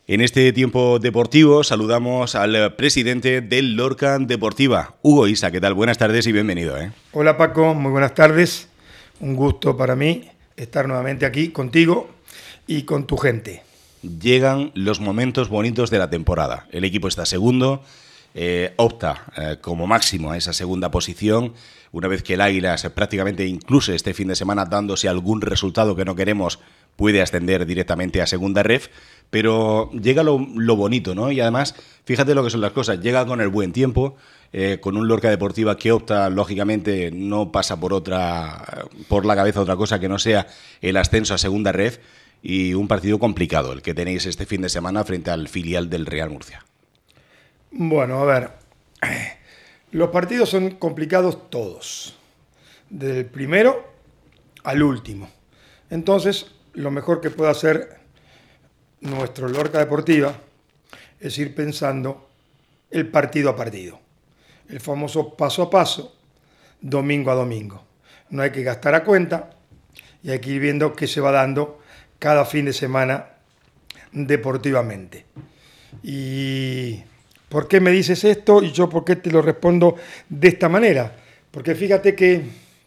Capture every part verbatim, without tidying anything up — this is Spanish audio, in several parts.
En este tiempo deportivo saludamos al presidente del Lorca Deportiva, Hugo Isa. ¿Qué tal? Buenas tardes y bienvenido. ¿eh? Hola Paco, muy buenas tardes. Un gusto para mí estar nuevamente aquí contigo y con tu gente. Llegan los momentos bonitos de la temporada. El equipo está segundo, eh, opta eh, como máximo a esa segunda posición. Una vez que el Águilas prácticamente incluso este fin de semana dándose algún resultado que no queremos, puede ascender directamente a segunda ref. Pero llega lo, lo bonito, ¿no? Y además, fíjate lo que son las cosas. Llega con el buen tiempo, eh, con un Lorca Deportiva que opta, lógicamente, no pasa por otra, por la cabeza otra cosa que no sea el ascenso a segunda ref. Y un partido complicado, el que tenéis este fin de semana frente al filial del Real Murcia. Bueno, a ver, los partidos son complicados todos, del primero al último. Entonces, lo mejor que puede hacer nuestro Lorca Deportiva es ir pensando el partido a partido, el famoso paso a paso, domingo a domingo. No hay que gastar a cuenta y hay que ir viendo qué se va dando cada fin de semana deportivamente. ¿Y por qué me dices esto? Y yo por qué te lo respondo de esta manera. Porque fíjate que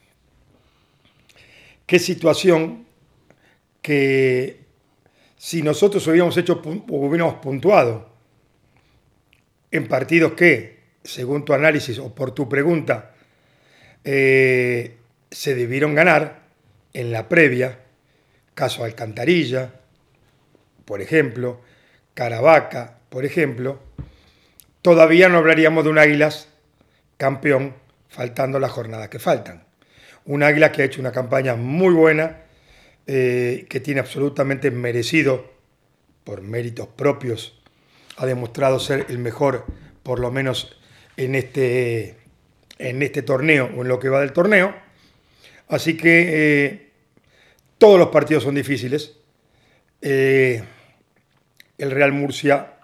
qué situación que si nosotros hubiéramos hecho o hubiéramos puntuado en partidos que, según tu análisis o por tu pregunta, eh, se debieron ganar en la previa, caso Alcantarilla, por ejemplo, Caravaca, por ejemplo, todavía no hablaríamos de un Águilas campeón faltando las jornadas que faltan. Un Águila que ha hecho una campaña muy buena, eh, que tiene absolutamente merecido, por méritos propios, ha demostrado ser el mejor, por lo menos en este, en este torneo o en lo que va del torneo. Así que eh, todos los partidos son difíciles. Eh, el Real Murcia,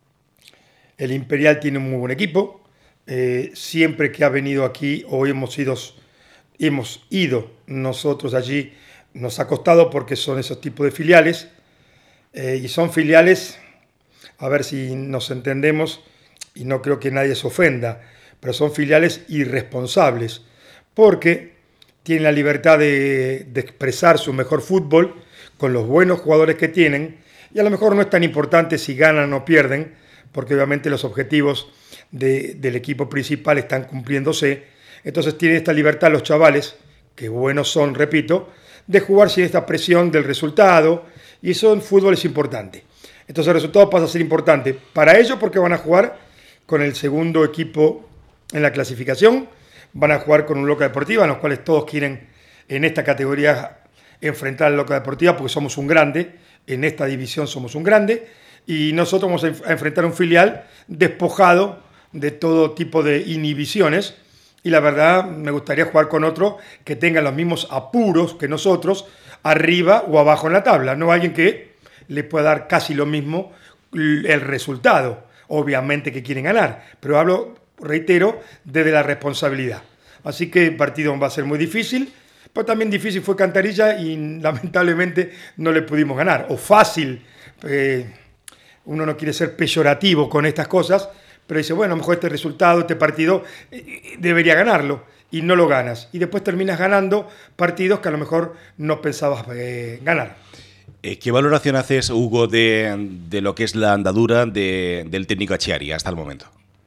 el Imperial tiene un muy buen equipo. Eh, siempre que ha venido aquí o hemos ido, hemos ido nosotros allí, nos ha costado porque son esos tipos de filiales. Eh, y son filiales, a ver si nos entendemos, y no creo que nadie se ofenda, pero son filiales irresponsables porque tienen la libertad de, de expresar su mejor fútbol con los buenos jugadores que tienen, y a lo mejor no es tan importante si ganan o pierden, porque obviamente los objetivos de, del equipo principal están cumpliéndose. Entonces tienen esta libertad los chavales, que buenos son, repito, de jugar sin esta presión del resultado, y eso en fútbol es importante. Entonces el resultado pasa a ser importante para ellos porque van a jugar con el segundo equipo en la clasificación, van a jugar con un Lorca Deportiva, en los cuales todos quieren en esta categoría enfrentar al Lorca Deportiva porque somos un grande, en esta división somos un grande, y nosotros vamos a enfrentar un filial despojado de todo tipo de inhibiciones, y la verdad me gustaría jugar con otro que tenga los mismos apuros que nosotros, arriba o abajo en la tabla, no alguien que le pueda dar casi lo mismo el resultado, obviamente que quieren ganar, pero hablo, reitero, desde la responsabilidad. Así que el partido va a ser muy difícil, pero también difícil fue Cantarilla y lamentablemente no le pudimos ganar. O fácil, eh, uno no quiere ser peyorativo con estas cosas, pero dice, bueno, a lo mejor este resultado, este partido, eh, debería ganarlo, y no lo ganas. Y después terminas ganando partidos que a lo mejor no pensabas eh, ganar. ¿Qué valoración haces, Hugo, de, de lo que es la andadura de, del técnico Achiari hasta el momento?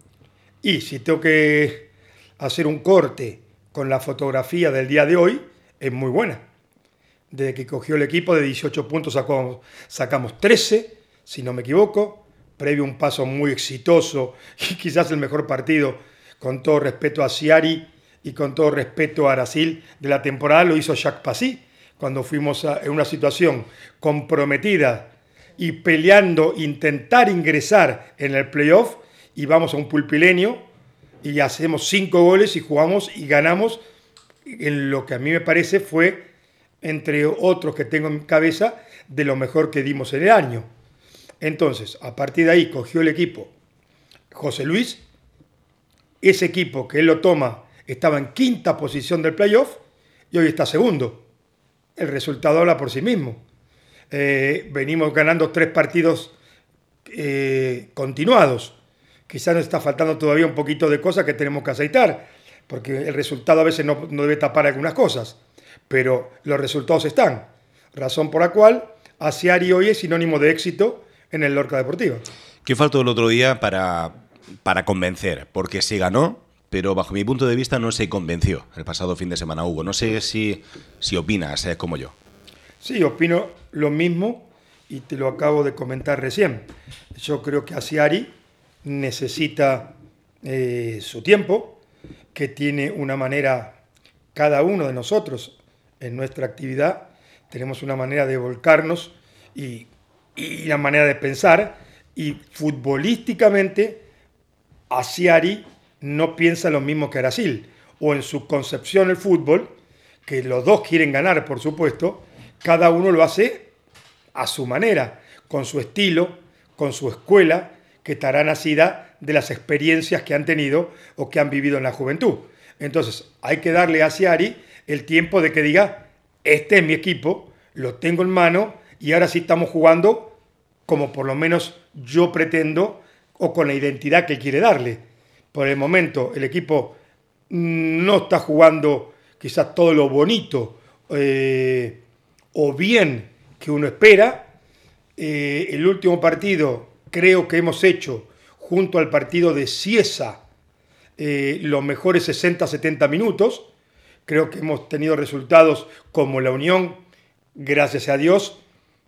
Y si tengo que hacer un corte con la fotografía del día de hoy, es muy buena. Desde que cogió el equipo de dieciocho puntos sacamos, sacamos trece, si no me equivoco, previo un paso muy exitoso y quizás el mejor partido, con todo respeto a Achiari y con todo respeto a Brasil, de la temporada lo hizo Jacques Passy, cuando fuimos a, en una situación comprometida y peleando, intentar ingresar en el playoff, y vamos a un pulpilenio y hacemos cinco goles y jugamos y ganamos en lo que a mí me parece fue, entre otros que tengo en cabeza, de lo mejor que dimos en el año. Entonces, a partir de ahí cogió el equipo José Luis, ese equipo que él lo toma estaba en quinta posición del playoff y hoy está segundo. El resultado habla por sí mismo. Eh, venimos ganando tres partidos eh, continuados. Quizás nos está faltando todavía un poquito de cosas que tenemos que aceitar, porque el resultado a veces no, no debe tapar algunas cosas, pero los resultados están. Razón por la cual Asiari hoy es sinónimo de éxito en el Lorca Deportiva. ¿Qué faltó el otro día para, para convencer? Porque se ganó, pero bajo mi punto de vista no se convenció el pasado fin de semana, Hugo. No sé si, si opinas eh, como yo. Sí, opino lo mismo y te lo acabo de comentar recién. Yo creo que Asiari necesita eh, su tiempo, que tiene una manera, cada uno de nosotros en nuestra actividad, tenemos una manera de volcarnos y, y una manera de pensar, y futbolísticamente Asiari no piensa lo mismo que Brasil, o en su concepción el fútbol, que los dos quieren ganar, por supuesto, cada uno lo hace a su manera, con su estilo, con su escuela, que estará nacida de las experiencias que han tenido o que han vivido en la juventud. Entonces, hay que darle a Asiari el tiempo de que diga, este es mi equipo, lo tengo en mano y ahora sí estamos jugando como por lo menos yo pretendo o con la identidad que quiere darle. Por el momento, el equipo no está jugando quizás todo lo bonito eh, o bien que uno espera. Eh, el último partido creo que hemos hecho, junto al partido de Cieza, eh, los mejores sesenta a setenta minutos. Creo que hemos tenido resultados como la Unión, gracias a Dios.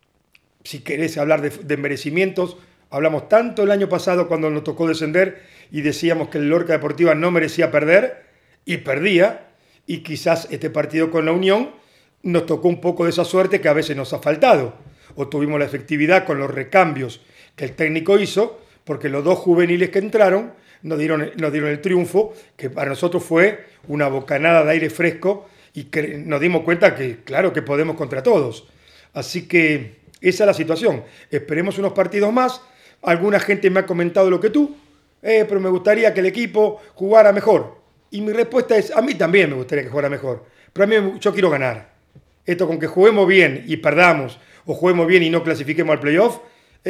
Si querés hablar de, de merecimientos, hablamos tanto el año pasado cuando nos tocó descender y decíamos que el Lorca Deportiva no merecía perder y perdía, y quizás este partido con la Unión nos tocó un poco de esa suerte que a veces nos ha faltado, o tuvimos la efectividad con los recambios que el técnico hizo, porque los dos juveniles que entraron nos dieron, nos dieron el triunfo, que para nosotros fue una bocanada de aire fresco y que nos dimos cuenta que claro que podemos contra todos. Así que esa es la situación. Esperemos unos partidos más. Alguna gente me ha comentado lo que tú, eh, pero me gustaría que el equipo jugara mejor. Y mi respuesta es, a mí también me gustaría que jugara mejor, pero a mí yo quiero ganar. Esto con que juguemos bien y perdamos, o juguemos bien y no clasifiquemos al playoff,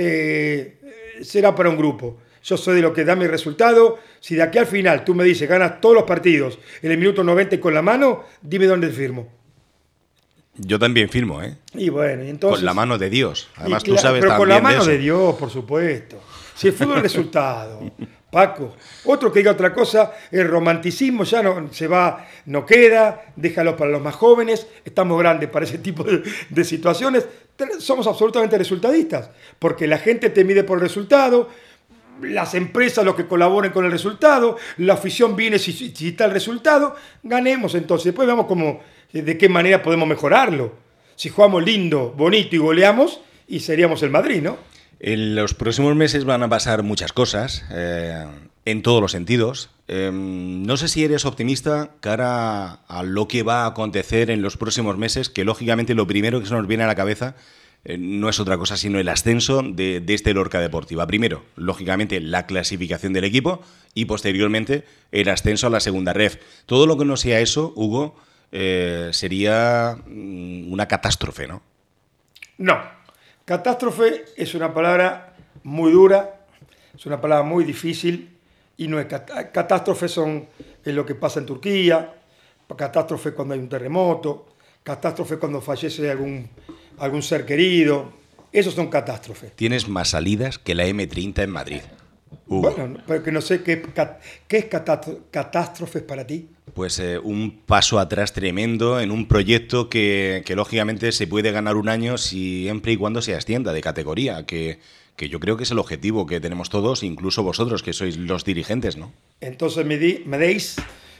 eh, será para un grupo. Yo soy de lo que da mi resultado. Si de aquí al final tú me dices, ganas todos los partidos en el minuto noventa y con la mano, dime dónde firmo. Yo también firmo, ¿eh? Y bueno, y entonces... Con la mano de Dios. Además, claro, tú sabes pero también con la mano de, de Dios, por supuesto. Si el fútbol es resultado, Paco. Otro que diga otra cosa, el romanticismo ya no se va, no queda, déjalo para los más jóvenes. Estamos grandes para ese tipo de, de situaciones. Somos absolutamente resultadistas, porque la gente te mide por el resultado, las empresas los que colaboren con el resultado, la afición viene si, si está el resultado, ganemos entonces. Después veamos cómo, de qué manera podemos mejorarlo. Si jugamos lindo, bonito y goleamos, y seríamos el Madrid, ¿no? En los próximos meses van a pasar muchas cosas, eh, en todos los sentidos. Eh, no sé si eres optimista cara a lo que va a acontecer en los próximos meses, que lógicamente lo primero que se nos viene a la cabeza eh, no es otra cosa sino el ascenso de, de este Lorca Deportiva. Primero, lógicamente, la clasificación del equipo y posteriormente el ascenso a la segunda ref. Todo lo que no sea eso, Hugo, eh, sería una catástrofe, ¿no? No. Catástrofe es una palabra muy dura, es una palabra muy difícil y no es cat- catástrofe son es lo que pasa en Turquía, catástrofe cuando hay un terremoto, catástrofe cuando fallece algún, algún ser querido, esos son catástrofes. Tienes más salidas que la eme treinta en Madrid, Hugo. Bueno, pero que no sé qué, qué es catástrofe para ti. Pues eh, un paso atrás tremendo en un proyecto que, que lógicamente se puede ganar un año siempre y cuando se ascienda de categoría, que, que yo creo que es el objetivo que tenemos todos, incluso vosotros que sois los dirigentes, ¿no? Entonces me, di, me deis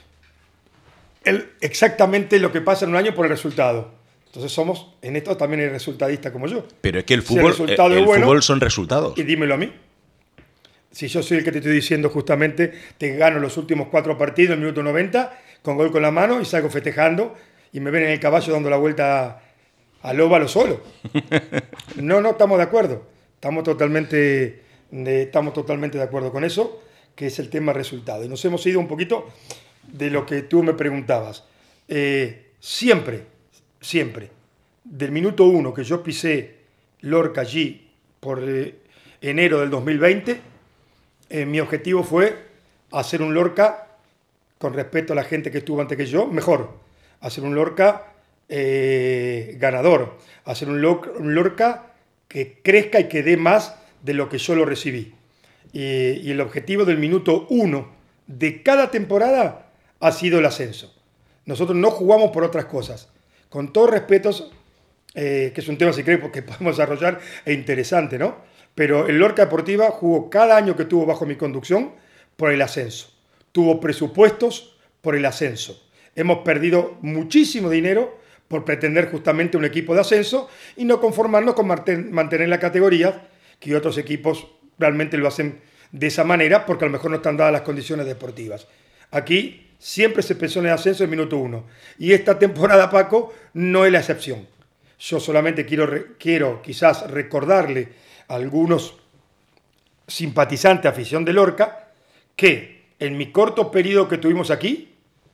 el, exactamente lo que pasa en un año por el resultado. Entonces somos, en esto también hay resultadistas como yo. Pero es que el fútbol, si el resultado el es bueno, fútbol son resultados. Y dímelo a mí. Si yo soy el que te estoy diciendo justamente, te gano los últimos cuatro partidos en el minuto noventa, con gol con la mano y salgo festejando y me ven en el caballo dando la vuelta al óvalo solo. No, no, estamos de acuerdo. Estamos totalmente de, estamos totalmente de acuerdo con eso, que es el tema resultado. Y nos hemos ido un poquito de lo que tú me preguntabas. Eh, siempre, siempre, del minuto uno que yo pisé Lorca allí por... Eh, enero del dos mil veinte, eh, mi objetivo fue hacer un Lorca, con respeto a la gente que estuvo antes que yo, mejor. Hacer un Lorca eh, ganador. Hacer un Lorca, un Lorca que crezca y que dé más de lo que yo lo recibí. Y, y el objetivo del minuto uno de cada temporada ha sido el ascenso. Nosotros no jugamos por otras cosas. Con todo respeto, eh, que es un tema, si querés, que podemos desarrollar e interesante, ¿no? Pero el Lorca Deportiva jugó cada año que tuvo bajo mi conducción por el ascenso. Tuvo presupuestos por el ascenso. Hemos perdido muchísimo dinero por pretender justamente un equipo de ascenso y no conformarnos con mantener la categoría, que otros equipos realmente lo hacen de esa manera porque a lo mejor no están dadas las condiciones deportivas. Aquí siempre se pensó en el ascenso en minuto uno. Y esta temporada, Paco, no es la excepción. Yo solamente quiero, quiero quizás recordarle a algunos simpatizantes, afición de Lorca, que en mi corto periodo que tuvimos aquí,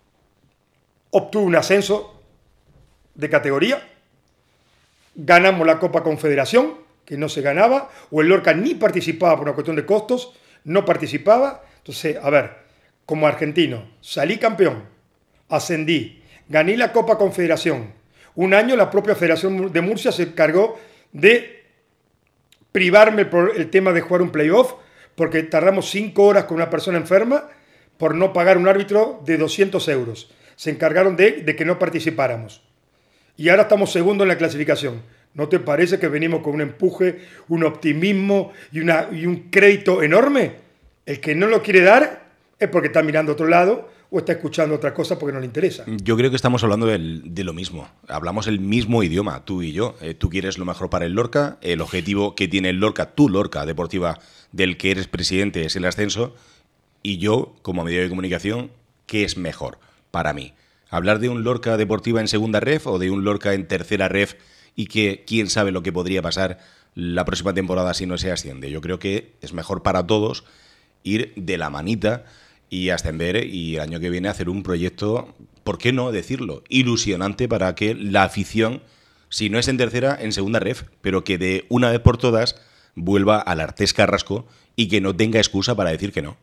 obtuve un ascenso de categoría, ganamos la Copa Confederación, que no se ganaba, o el Lorca ni participaba por una cuestión de costos, no participaba. Entonces, a ver, como argentino, salí campeón, ascendí, gané la Copa Confederación. Un año la propia Federación de Murcia se encargó de privarme por el tema de jugar un playoff, porque tardamos cinco horas con una persona enferma por no pagar un árbitro de doscientos euros. Se encargaron de, de que no participáramos. Y ahora estamos segundo en la clasificación. ¿No te parece que venimos con un empuje, un optimismo y, una, y un crédito enorme? El que no lo quiere dar es porque está mirando a otro lado o está escuchando otra cosa porque no le interesa. Yo creo que estamos hablando del, de lo mismo. Hablamos el mismo idioma, tú y yo. Eh, tú quieres lo mejor para el Lorca. El objetivo que tiene el Lorca, tu Lorca Deportiva, del que eres presidente, es el ascenso. Y yo, como medio de comunicación, ¿qué es mejor para mí? ¿Hablar de un Lorca Deportiva en segunda ref o de un Lorca en tercera ref y que quién sabe lo que podría pasar la próxima temporada si no se asciende? Yo creo que es mejor para todos ir de la manita y ascender y el año que viene hacer un proyecto, ¿por qué no decirlo? Ilusionante para que la afición, si no es en tercera, en segunda ref, pero que de una vez por todas vuelva al Artés Carrasco y que no tenga excusa para decir que no.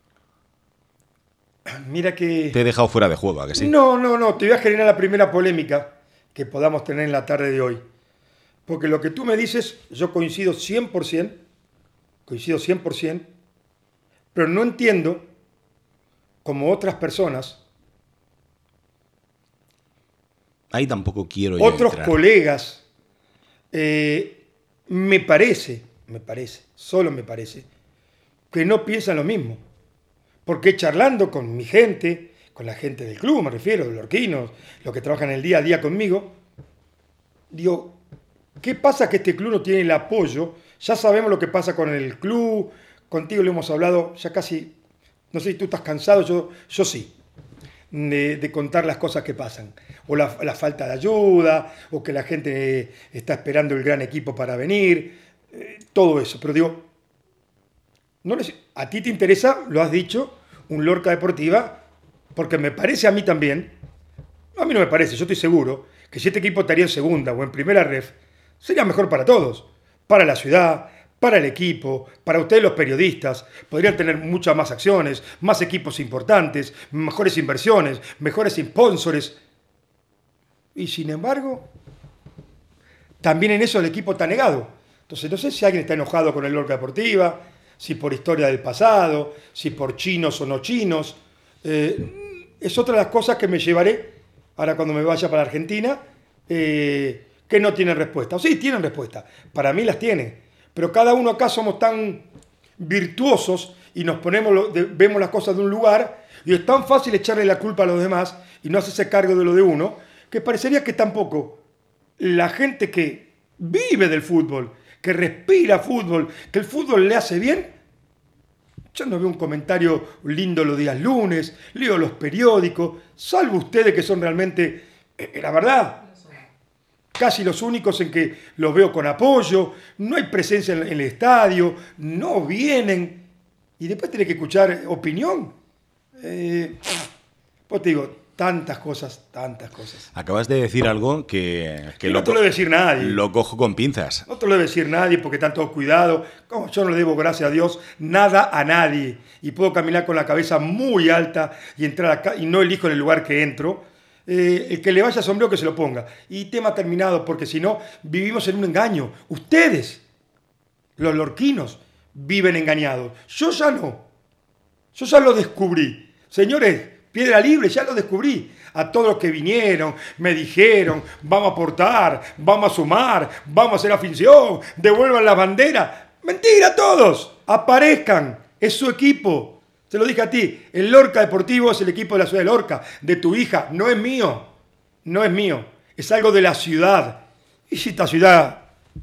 Mira que... Te he dejado fuera de juego, ¿a que sí? No, no, no, te voy a generar la primera polémica que podamos tener en la tarde de hoy. Porque lo que tú me dices, yo coincido cien por ciento, coincido cien por ciento, pero no entiendo como otras personas, ahí tampoco quiero yo otros entrar. colegas, eh, me parece, me parece, solo me parece, que no piensan lo mismo. Porque charlando con mi gente, con la gente del club, me refiero, de lorquinos, los que trabajan el día a día conmigo, digo, ¿qué pasa que este club no tiene el apoyo? Ya sabemos lo que pasa con el club, contigo lo hemos hablado, ya casi, no sé si tú estás cansado, yo, yo sí, de, de contar las cosas que pasan. O la, la falta de ayuda, o que la gente está esperando el gran equipo para venir, eh, todo eso. Pero digo, no les, a ti te interesa, lo has dicho, un Lorca Deportiva, porque me parece a mí también, a mí no me parece, yo estoy seguro, que si este equipo estaría en segunda o en primera ref, sería mejor para todos, para la ciudad, para el equipo, para ustedes los periodistas, podrían tener muchas más acciones, más equipos importantes, mejores inversiones, mejores sponsors. Y sin embargo, también en eso el equipo está negado. Entonces no sé si alguien está enojado con el Lorca Deportiva, si por historia del pasado, si por chinos o no chinos. Eh, es otra de las cosas que me llevaré ahora cuando me vaya para Argentina, eh, que no tienen respuesta. O sí, tienen respuesta. Para mí las tienen. Pero cada uno acá somos tan virtuosos y nos ponemos, lo, de, vemos las cosas de un lugar y es tan fácil echarle la culpa a los demás y no hacerse cargo de lo de uno, que parecería que tampoco la gente que vive del fútbol, que respira fútbol, que el fútbol le hace bien. Yo no veo un comentario lindo los días lunes, leo los periódicos, salvo ustedes que son realmente, eh, la verdad, casi los únicos en que los veo con apoyo, no hay presencia en el estadio, no vienen, y después tenés que escuchar opinión. Eh, pues te digo, tantas cosas, tantas cosas. Acabas de decir algo que, que no lo, te lo debe decir nadie. Lo cojo con pinzas. No te lo debe decir nadie porque están todos cuidados. Como yo no le debo, gracias a Dios, nada a nadie. Y puedo caminar con la cabeza muy alta y entrar acá y no elijo en el lugar que entro. Eh, el que le vaya sombrero que se lo ponga. Y tema terminado, porque si no, vivimos en un engaño. Ustedes, los lorquinos, viven engañados. Yo ya no. Yo ya lo descubrí. Señores, Piedra Libre, ya lo descubrí. A todos los que vinieron, me dijeron, vamos a aportar, vamos a sumar, vamos a hacer afición, devuelvan la bandera. Mentira todos, aparezcan, es su equipo. Te lo dije a ti, el Lorca Deportivo es el equipo de la ciudad de Lorca, de tu hija, no es mío, no es mío, es algo de la ciudad. Y si esta ciudad,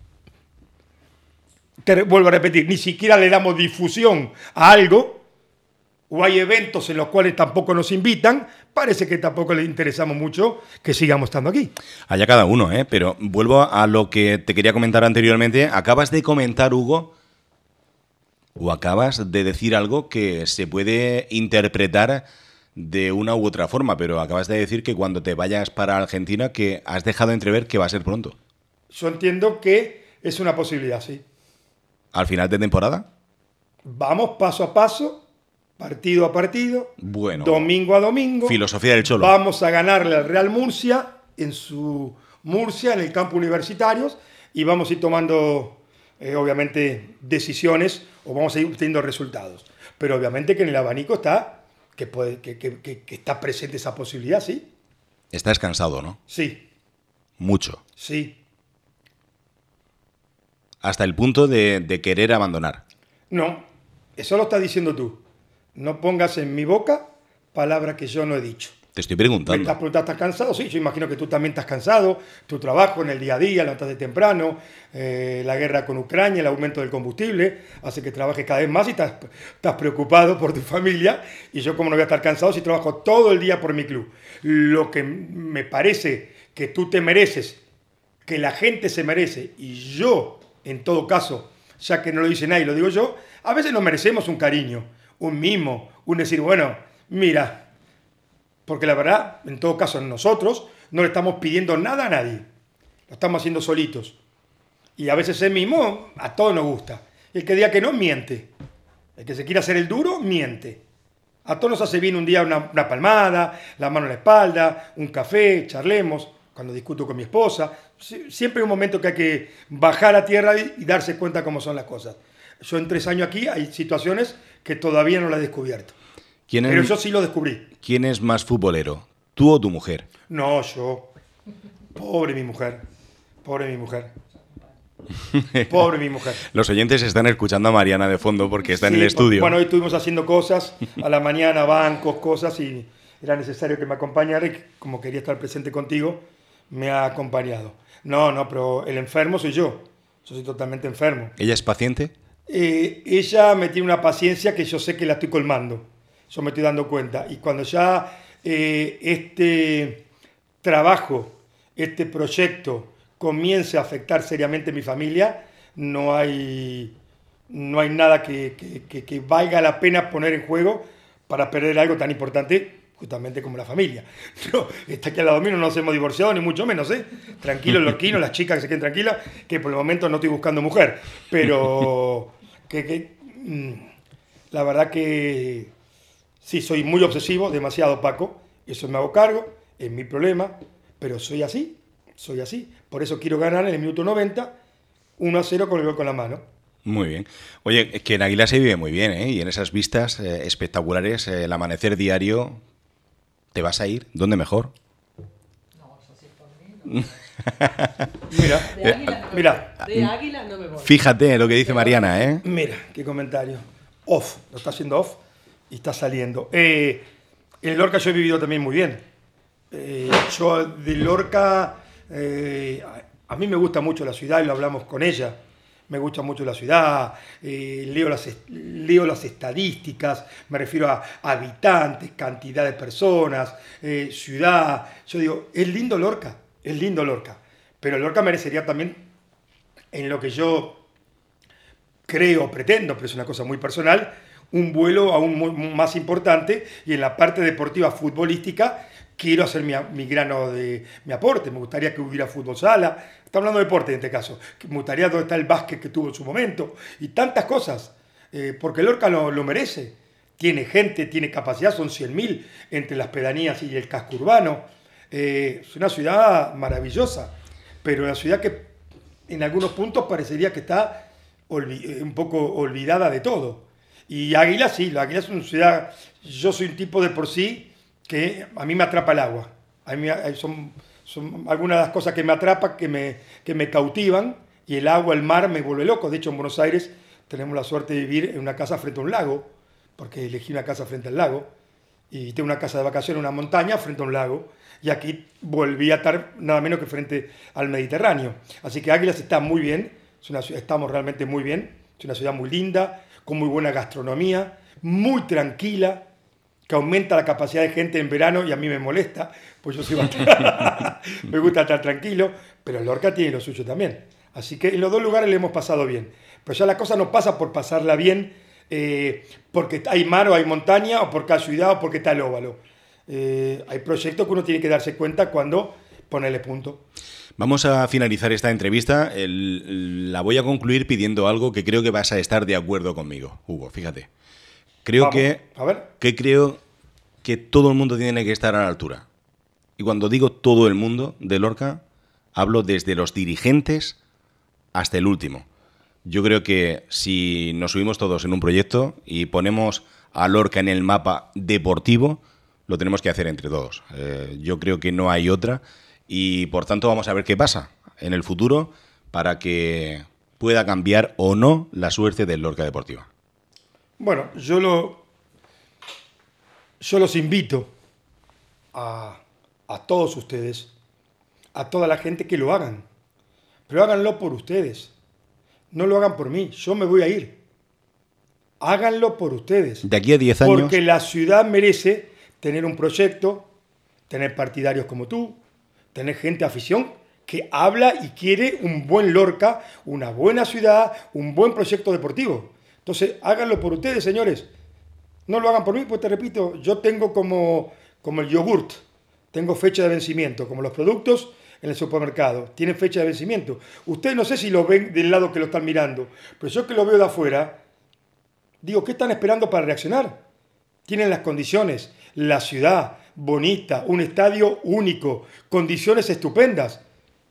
te vuelvo a repetir, ni siquiera le damos difusión a algo, o hay eventos en los cuales tampoco nos invitan, parece que tampoco les interesamos mucho que sigamos estando aquí. Allá cada uno, ¿eh? Pero vuelvo a lo que te quería comentar anteriormente. Acabas de comentar, Hugo, o acabas de decir algo que se puede interpretar de una u otra forma, pero acabas de decir que cuando te vayas para Argentina que has dejado entrever que va a ser pronto. Yo entiendo que es una posibilidad, sí. ¿Al final de temporada? Vamos paso a paso, partido a partido, bueno, domingo a domingo. Filosofía del Cholo. Vamos a ganarle al Real Murcia en su Murcia, en el campo universitarios, y vamos a ir tomando, eh, obviamente, decisiones o vamos a ir obteniendo resultados. Pero obviamente que en el abanico está, que, puede, que, que, que, que está presente esa posibilidad, sí. Estás cansado, ¿no? Sí. Mucho. Sí. Hasta el punto de, de querer abandonar. No, eso lo estás diciendo tú. No pongas en mi boca palabras que yo no he dicho. Te estoy preguntando. ¿Me estás preguntando, estás cansado? Sí, yo imagino que tú también estás cansado. Tu trabajo en el día a día, levantas de temprano, eh, la guerra con Ucrania, el aumento del combustible, hace que trabajes cada vez más y estás, estás preocupado por tu familia. Y yo, como no voy a estar cansado si trabajo todo el día por mi club? Lo que me parece que tú te mereces, que la gente se merece, y yo, en todo caso, ya que no lo dice nadie, lo digo yo, a veces nos merecemos un cariño, un mimo, un decir, bueno, mira... Porque la verdad, en todo caso, nosotros no le estamos pidiendo nada a nadie. Lo estamos haciendo solitos. Y a veces ese mismo a todos nos gusta. El que diga que no, miente. El que se quiera hacer el duro, miente. A todos nos hace bien un día una, una palmada, la mano en la espalda, un café, charlemos, cuando discuto con mi esposa. Siempre hay un momento que hay que bajar a tierra y darse cuenta cómo son las cosas. Yo en tres años aquí hay situaciones que todavía no las he descubierto. ¿Quién es, Pero yo sí lo descubrí. ¿Quién es más futbolero? ¿Tú o tu mujer? No, yo. Pobre mi mujer. Pobre mi mujer. Pobre mi mujer. Los oyentes están escuchando a Mariana de fondo porque está Sí, en el estudio. Bueno, hoy estuvimos haciendo cosas, a la mañana, bancos, cosas, y era necesario que me acompañara y como quería estar presente contigo, me ha acompañado. No, no, pero el enfermo soy yo. Yo soy totalmente enfermo. ¿Ella es paciente? Eh, ella me tiene una paciencia que yo sé que la estoy colmando. Yo me estoy dando cuenta. Y cuando ya eh, este trabajo, este proyecto comience a afectar seriamente a mi familia, no hay, no hay nada que, que, que, que valga la pena poner en juego para perder algo tan importante justamente como la familia. No, está aquí al lado mío, no nos hemos divorciado, ni mucho menos, ¿eh? Tranquilos, lorquinos, las chicas que se queden tranquilas, que por el momento no estoy buscando mujer. Pero que, que la verdad que... Sí, soy muy obsesivo, demasiado opaco, eso me hago cargo, es mi problema, pero soy así, soy así. Por eso quiero ganar en el minuto noventa, uno a cero con el gol con la mano. Muy bien. Oye, es que en Águila se vive muy bien, ¿eh? Y en esas vistas eh, espectaculares, eh, el amanecer diario, ¿te vas a ir? ¿Dónde mejor? No, eso sí es por mí. No. Mira, De Águila no me mira. voy. De Águila no me voy. Fíjate lo que dice Mariana, ¿eh? Mira, qué comentario. Off, lo está haciendo off. Y está saliendo. Eh, en Lorca yo he vivido también muy bien. Eh, yo de Lorca, eh, a, a mí me gusta mucho la ciudad y lo hablamos con ella. Me gusta mucho la ciudad, eh, leo, las, leo las estadísticas, me refiero a habitantes, cantidad de personas, eh, ciudad. Yo digo, es lindo Lorca, es lindo Lorca. Pero Lorca merecería también, en lo que yo creo, pretendo, pero es una cosa muy personal, un vuelo aún muy, más importante y en la parte deportiva futbolística quiero hacer mi, mi grano de mi aporte. Me gustaría que hubiera fútbol sala. Estamos hablando de deporte en este caso. Me gustaría dónde está el básquet que tuvo en su momento. Y tantas cosas. Eh, porque Lorca lo, lo merece. Tiene gente, tiene capacidad, son cien mil entre las pedanías y el casco urbano. Eh, es una ciudad maravillosa. Pero una ciudad que en algunos puntos parecería que está olvi- un poco olvidada de todo. Y Águila sí, la Águila es una ciudad, yo soy un tipo de por sí que a mí me atrapa el agua. A mí son, son algunas de las cosas que me atrapan, que me, que me cautivan, y el agua, el mar me vuelve loco. De hecho, en Buenos Aires tenemos la suerte de vivir en una casa frente a un lago, porque elegí una casa frente al lago, y tengo una casa de vacaciones en una montaña frente a un lago, y aquí volví a estar nada menos que frente al Mediterráneo. Así que Águilas está muy bien, es una ciudad, estamos realmente muy bien, es una ciudad muy linda, con muy buena gastronomía, muy tranquila, que aumenta la capacidad de gente en verano y a mí me molesta, pues yo soy bastante... me gusta estar tranquilo, pero Lorca tiene lo suyo también. Así que en los dos lugares le hemos pasado bien. Pero ya la cosa no pasa por pasarla bien eh, porque hay mar o hay montaña, o porque hay ciudad o porque está el óvalo. Eh, hay proyectos que uno tiene que darse cuenta cuando ponerle punto. Vamos a finalizar esta entrevista. El, la voy a concluir pidiendo algo que creo que vas a estar de acuerdo conmigo, Hugo. Fíjate. Creo Vamos, que, a ver. que creo que todo el mundo tiene que estar a la altura. Y cuando digo todo el mundo de Lorca, hablo desde los dirigentes hasta el último. Yo creo que si nos subimos todos en un proyecto y ponemos a Lorca en el mapa deportivo, lo tenemos que hacer entre todos. Eh, yo creo que no hay otra. Y por tanto vamos a ver qué pasa en el futuro para que pueda cambiar o no la suerte del Lorca Deportiva. Bueno, yo, lo, yo los invito a, a todos ustedes, a toda la gente que lo hagan. Pero háganlo por ustedes. No lo hagan por mí. Yo me voy a ir. Háganlo por ustedes. De aquí a diez años... Porque la ciudad merece tener un proyecto, tener partidarios como tú, tener gente, afición, que habla y quiere un buen Lorca, una buena ciudad, un buen proyecto deportivo. Entonces, háganlo por ustedes, señores. No lo hagan por mí, pues te repito, yo tengo como, como el yogurt, tengo fecha de vencimiento, como los productos en el supermercado, tienen fecha de vencimiento. Ustedes no sé si lo ven del lado que lo están mirando, pero yo que lo veo de afuera, digo, ¿qué están esperando para reaccionar? Tienen las condiciones, la ciudad bonita, un estadio único, condiciones estupendas.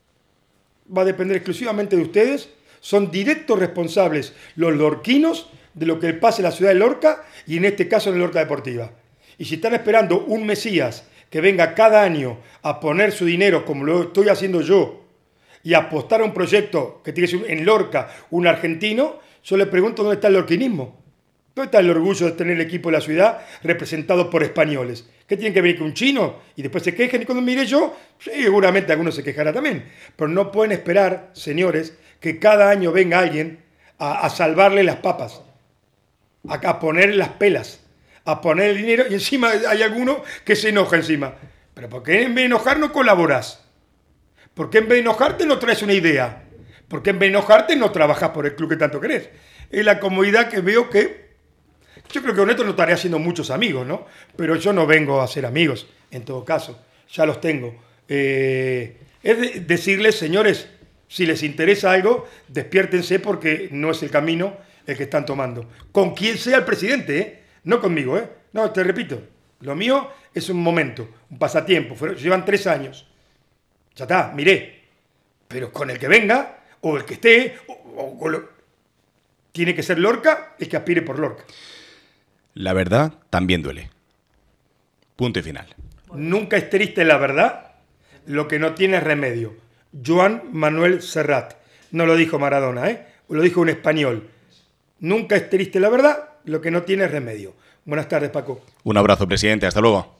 Va a depender exclusivamente de ustedes. Son directos responsables los lorquinos de lo que pase en la ciudad de Lorca y en este caso en el Lorca Deportiva. Y si están esperando un Mesías que venga cada año a poner su dinero como lo estoy haciendo yo y a apostar a un proyecto que tiene que ser en Lorca un argentino, yo les pregunto dónde está el lorquinismo. ¿Dónde está el orgullo de tener el equipo de la ciudad representado por españoles? ¿Qué tienen que venir con un chino? Y después se quejen y cuando mire yo, seguramente algunos se quejará también. Pero no pueden esperar, señores, que cada año venga alguien a, a salvarle las papas, a, a poner las pelas, a poner el dinero y encima hay alguno que se enoja encima. Pero ¿por qué en vez de enojar no colaboras? ¿Por qué en vez de enojarte no traes una idea? ¿Por qué en vez de enojarte no trabajas por el club que tanto querés? Es la comodidad que veo que... Yo creo que con esto no estaré haciendo muchos amigos, ¿no? Pero yo no vengo a ser amigos, en todo caso. Ya los tengo. Eh, es de decirles, señores, si les interesa algo, despiértense porque no es el camino el que están tomando. Con quien sea el presidente, ¿eh? No conmigo, ¿eh? No, te repito. Lo mío es un momento, un pasatiempo. Fueron, llevan tres años. Ya está, miré. Pero con el que venga, o el que esté, o, o, o lo, tiene que ser Lorca el que aspire por Lorca. La verdad también duele. Punto y final. Nunca es triste la verdad, lo que no tiene remedio. Joan Manuel Serrat. No lo dijo Maradona, ¿eh? Lo dijo un español. Nunca es triste la verdad, lo que no tiene remedio. Buenas tardes, Paco. Un abrazo, presidente. Hasta luego.